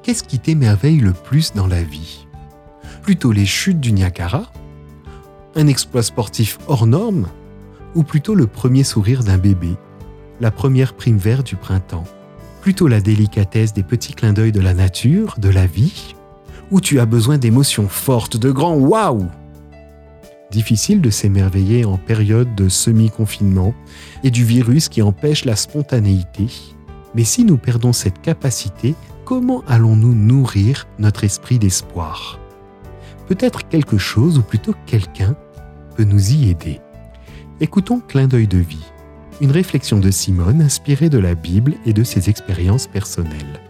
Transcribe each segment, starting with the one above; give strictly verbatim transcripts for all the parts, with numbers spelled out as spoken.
qu'est-ce qui t'émerveille le plus dans la vie ? Plutôt les chutes du Niagara ? Un exploit sportif hors norme ? Ou plutôt le premier sourire d'un bébé ? La première prime verte du printemps ? Plutôt la délicatesse des petits clins d'œil de la nature, de la vie ? Ou tu as besoin d'émotions fortes, de grands waouh ? Difficile de s'émerveiller en période de semi-confinement et du virus qui empêche la spontanéité. Mais si nous perdons cette capacité, comment allons-nous nourrir notre esprit d'espoir ? Peut-être quelque chose, ou plutôt quelqu'un, peut nous y aider. Écoutons Clin d'œil de vie, une réflexion de Simone inspirée de la Bible et de ses expériences personnelles.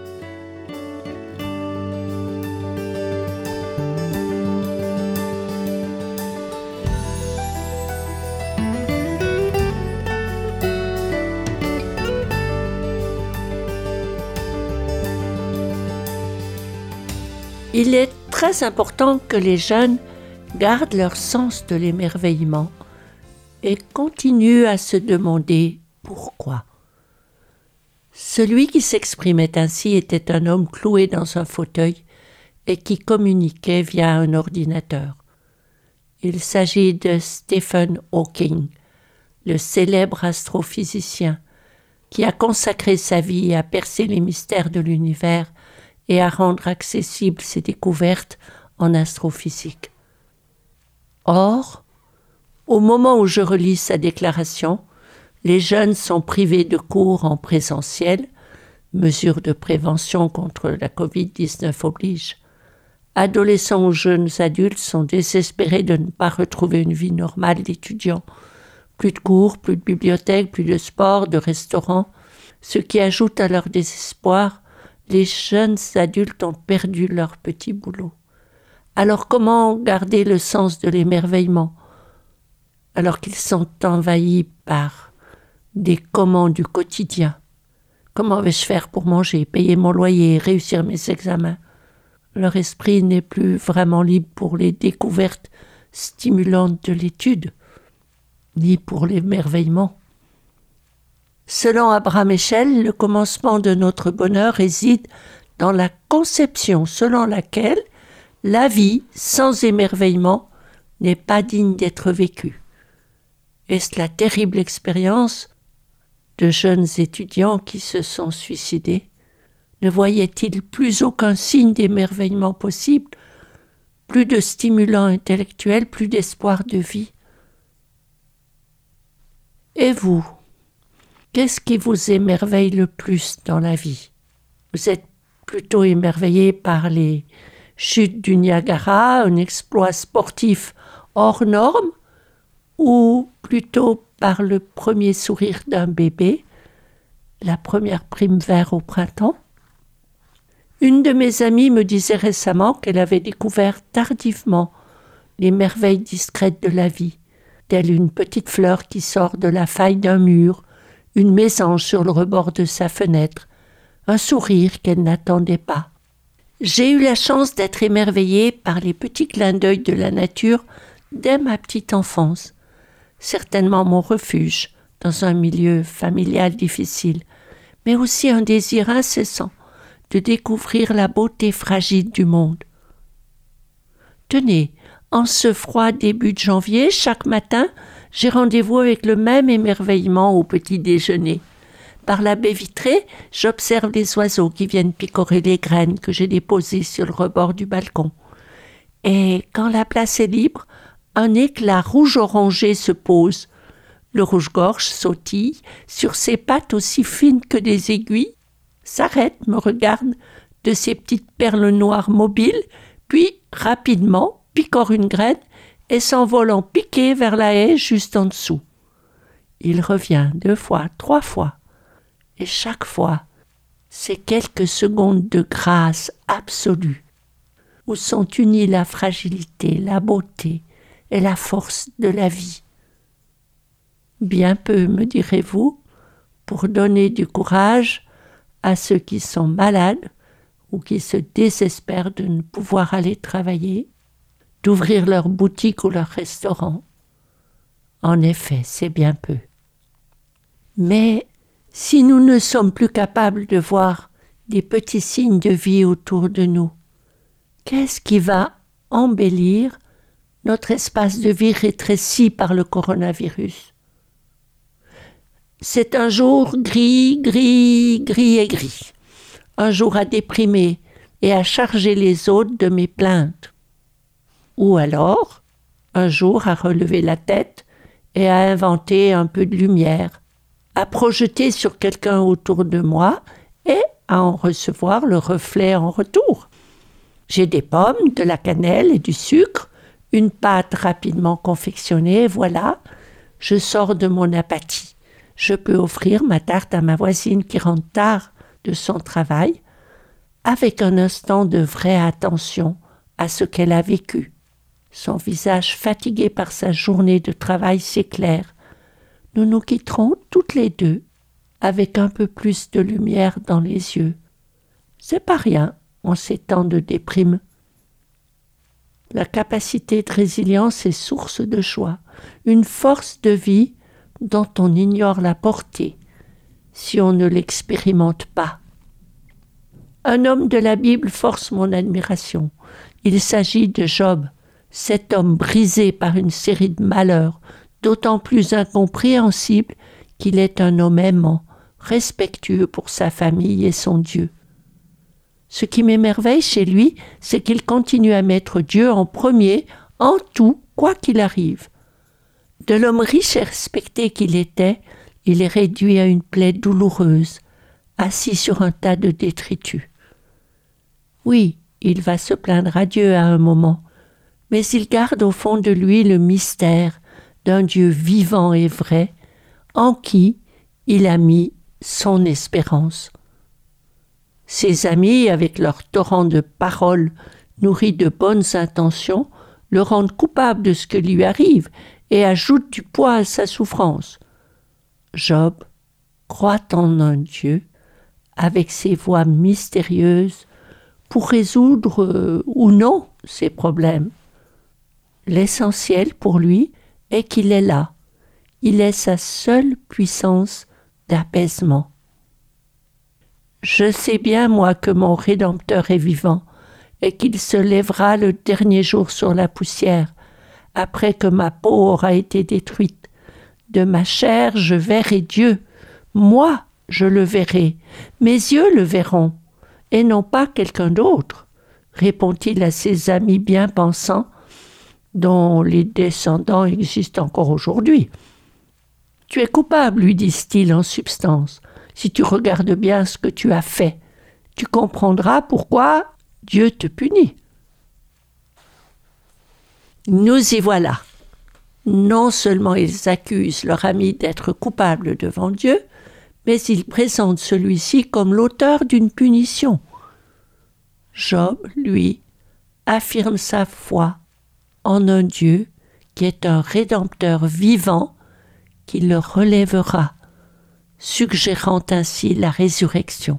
Il est très important que les jeunes gardent leur sens de l'émerveillement et continuent à se demander pourquoi. Celui qui s'exprimait ainsi était un homme cloué dans un fauteuil et qui communiquait via un ordinateur. Il s'agit de Stephen Hawking, le célèbre astrophysicien qui a consacré sa vie à percer les mystères de l'univers et à rendre accessibles ses découvertes en astrophysique. Or, au moment où je relis sa déclaration, les jeunes sont privés de cours en présentiel, mesures de prévention contre la covid dix-neuf oblige. Adolescents ou jeunes adultes sont désespérés de ne pas retrouver une vie normale d'étudiants. Plus de cours, plus de bibliothèques, plus de sport, de restaurants, ce qui ajoute à leur désespoir. Les jeunes adultes ont perdu leur petit boulot. Alors comment garder le sens de l'émerveillement alors qu'ils sont envahis par des commandes du quotidien ? Comment vais-je faire pour manger, payer mon loyer, réussir mes examens ? Leur esprit n'est plus vraiment libre pour les découvertes stimulantes de l'étude, ni pour l'émerveillement. Selon Abraham Heschel, le commencement de notre bonheur réside dans la conception selon laquelle la vie sans émerveillement n'est pas digne d'être vécue. Est-ce la terrible expérience de jeunes étudiants qui se sont suicidés? Ne voyaient-ils plus aucun signe d'émerveillement possible, plus de stimulant intellectuel, plus d'espoir de vie? Et vous? Qu'est-ce qui vous émerveille le plus dans la vie? Vous êtes plutôt émerveillé par les chutes du Niagara, un exploit sportif hors norme, ou plutôt par le premier sourire d'un bébé, la première prime verte au printemps? Une de mes amies me disait récemment qu'elle avait découvert tardivement les merveilles discrètes de la vie, telle une petite fleur qui sort de la faille d'un mur, une mésange sur le rebord de sa fenêtre, un sourire qu'elle n'attendait pas. J'ai eu la chance d'être émerveillée par les petits clins d'œil de la nature dès ma petite enfance, certainement mon refuge dans un milieu familial difficile, mais aussi un désir incessant de découvrir la beauté fragile du monde. Tenez, en ce froid début de janvier, chaque matin, j'ai rendez-vous avec le même émerveillement au petit déjeuner. Par la baie vitrée, j'observe les oiseaux qui viennent picorer les graines que j'ai déposées sur le rebord du balcon. Et quand la place est libre, un éclat rouge-orangé se pose. Le rouge-gorge sautille sur ses pattes aussi fines que des aiguilles, s'arrête, me regarde de ses petites perles noires mobiles, puis rapidement picore une graine et s'envole en piqué vers la haie juste en dessous. Il revient deux fois, trois fois, et chaque fois, c'est quelques secondes de grâce absolue, où sont unies la fragilité, la beauté et la force de la vie. Bien peu, me direz-vous, pour donner du courage à ceux qui sont malades ou qui se désespèrent de ne pouvoir aller travailler, d'ouvrir leur boutique ou leur restaurant. En effet, c'est bien peu. Mais si nous ne sommes plus capables de voir des petits signes de vie autour de nous. Qu'est-ce qui va embellir notre espace de vie rétréci par le coronavirus? C'est un jour gris, gris, gris et gris. Un jour à déprimer et à charger les autres de mes plaintes. Ou alors, un jour à relever la tête et à inventer un peu de lumière, à projeter sur quelqu'un autour de moi et à en recevoir le reflet en retour. J'ai des pommes, de la cannelle et du sucre, une pâte rapidement confectionnée, voilà, je sors de mon apathie. Je peux offrir ma tarte à ma voisine qui rentre tard de son travail, avec un instant de vraie attention à ce qu'elle a vécu. Son visage fatigué par sa journée de travail s'éclaire. Nous nous quitterons toutes les deux, avec un peu plus de lumière dans les yeux. C'est pas rien en ces temps de déprime. La capacité de résilience est source de joie, une force de vie dont on ignore la portée si on ne l'expérimente pas. Un homme de la Bible force mon admiration. Il s'agit de Job, cet homme brisé par une série de malheurs, d'autant plus incompréhensible qu'il est un homme aimant, respectueux pour sa famille et son Dieu. Ce qui m'émerveille chez lui, c'est qu'il continue à mettre Dieu en premier, en tout, quoi qu'il arrive. De l'homme riche et respecté qu'il était, il est réduit à une plaie douloureuse, assis sur un tas de détritus. Oui, il va se plaindre à Dieu à un moment, mais il garde au fond de lui le mystère d'un Dieu vivant et vrai, en qui il a mis son espérance. Ses amis, avec leur torrent de paroles nourries de bonnes intentions, le rendent coupable de ce que lui arrive et ajoutent du poids à sa souffrance. Job croit en un Dieu, avec ses voies mystérieuses, pour résoudre euh, ou non ses problèmes. L'essentiel pour lui est qu'il est là. Il est sa seule puissance d'apaisement. Je sais bien, moi, que mon Rédempteur est vivant et qu'il se lèvera le dernier jour sur la poussière, après que ma peau aura été détruite. De ma chair, je verrai Dieu. Moi, je le verrai. Mes yeux le verront, et non pas quelqu'un d'autre, répond-il à ses amis bien pensants, dont les descendants existent encore aujourd'hui. Tu es coupable, lui disent-ils en substance. Si tu regardes bien ce que tu as fait, tu comprendras pourquoi Dieu te punit. Nous y voilà. Non seulement ils accusent leur ami d'être coupable devant Dieu, mais ils présentent celui-ci comme l'auteur d'une punition. Job, lui, affirme sa foi en un Dieu qui est un Rédempteur vivant qui le relèvera, suggérant ainsi la résurrection.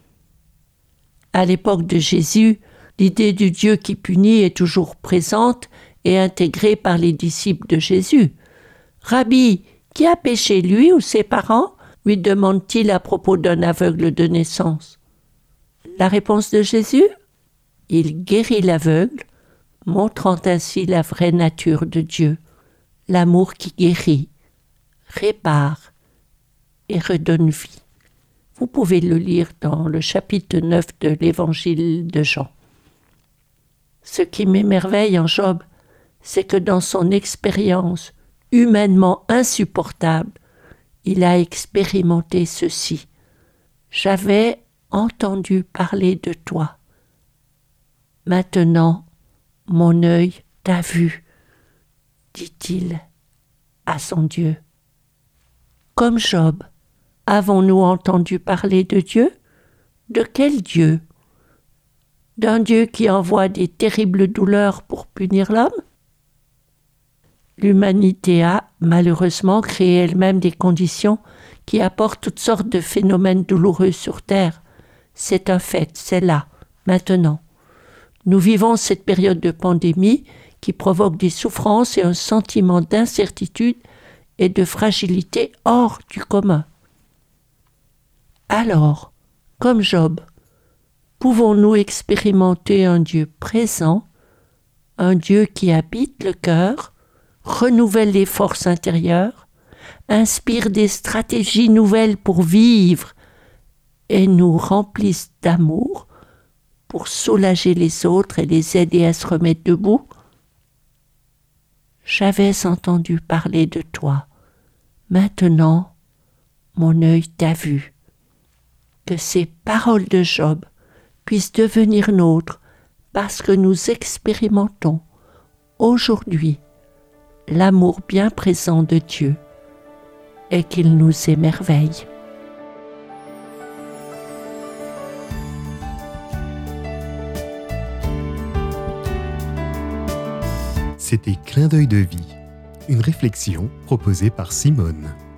À l'époque de Jésus, l'idée du Dieu qui punit est toujours présente et intégrée par les disciples de Jésus. « Rabbi, qui a péché, lui ou ses parents ?» lui demande-t-il à propos d'un aveugle de naissance. La réponse de Jésus ? Il guérit l'aveugle, montrant ainsi la vraie nature de Dieu, l'amour qui guérit, répare et redonne vie. Vous pouvez le lire dans le chapitre neuf de l'Évangile de Jean. Ce qui m'émerveille en Job, c'est que dans son expérience humainement insupportable, il a expérimenté ceci. J'avais entendu parler de toi. Maintenant, mon œil t'a vu, dit-il à son Dieu. Comme Job, avons-nous entendu parler de Dieu ? De quel Dieu ? D'un Dieu qui envoie des terribles douleurs pour punir l'homme ? L'humanité a, malheureusement, créé elle-même des conditions qui apportent toutes sortes de phénomènes douloureux sur Terre. C'est un fait, c'est là, maintenant. Nous vivons cette période de pandémie qui provoque des souffrances et un sentiment d'incertitude et de fragilité hors du commun. Alors, comme Job, pouvons-nous expérimenter un Dieu présent, un Dieu qui habite le cœur, renouvelle les forces intérieures, inspire des stratégies nouvelles pour vivre et nous remplisse d'amour pour soulager les autres et les aider à se remettre debout. J'avais entendu parler de toi. Maintenant, mon œil t'a vu. Que ces paroles de Job puissent devenir nôtres parce que nous expérimentons aujourd'hui l'amour bien présent de Dieu et qu'il nous émerveille. C'était Clin d'œil de vie, une réflexion proposée par Simone.